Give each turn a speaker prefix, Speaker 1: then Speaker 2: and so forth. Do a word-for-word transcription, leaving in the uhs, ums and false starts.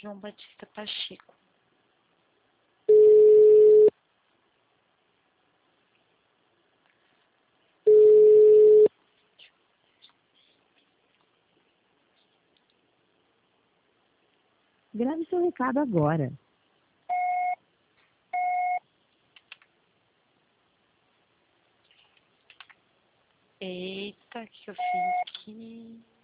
Speaker 1: João Batista Pacheco.
Speaker 2: Grave seu recado agora.
Speaker 1: Eita, o que eu fiz aqui?